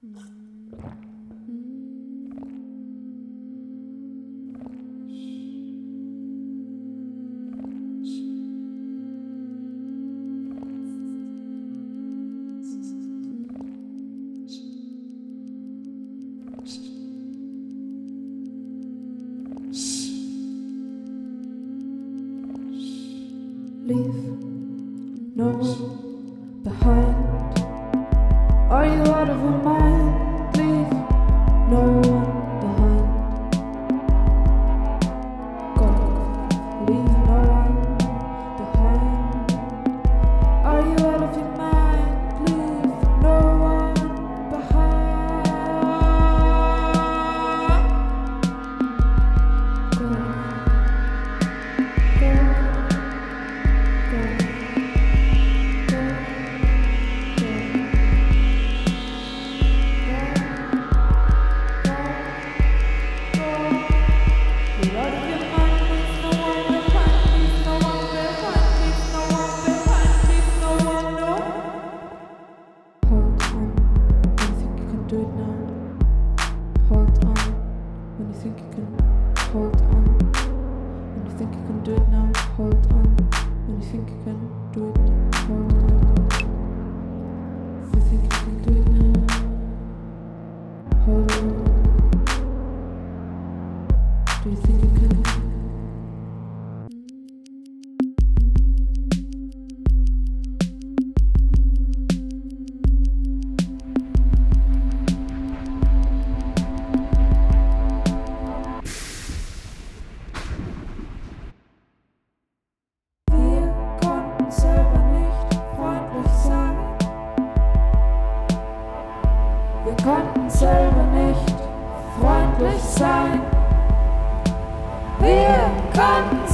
Leave no one behind. Are you out of your mind? Leave no one behind. Go, leave no one behind. Are you out of your mind? Leave no one behind. Go, go. Hold on when you think you can do it now. Hold on when you think you can do it. Hold on if you think you can do it now. Hold on. Do you think you can? Wir konnten selber nicht freundlich sein. Wir konnten